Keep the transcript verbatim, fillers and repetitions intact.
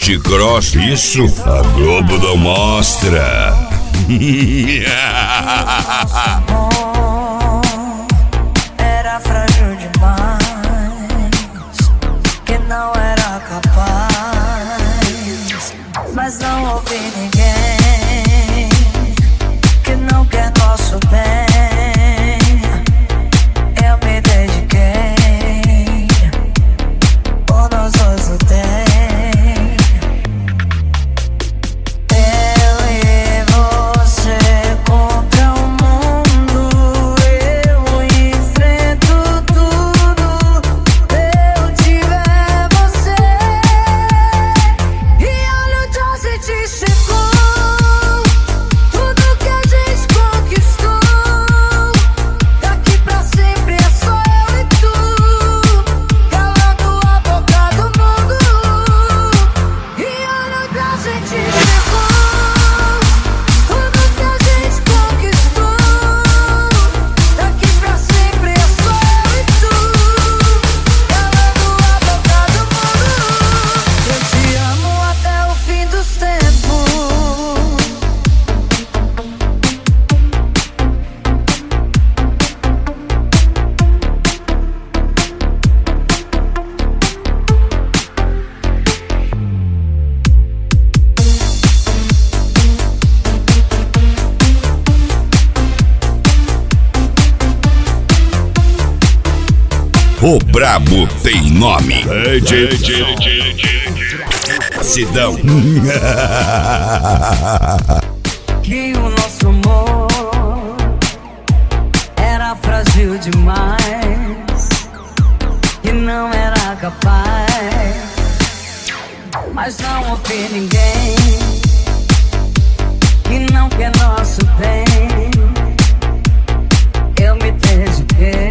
Gente grossa, isso a Globo não mostra. Era frágil demais, que não era capaz, mas não ouvi ninguém que não quer nosso bem. Eu me dediquei, por nós dois lutei. O brabo tem nome. Sidão. Que o nosso amor era frágil demais, que não era capaz, mas não ouvi ninguém que não quer nosso bem. Eu me dediquei.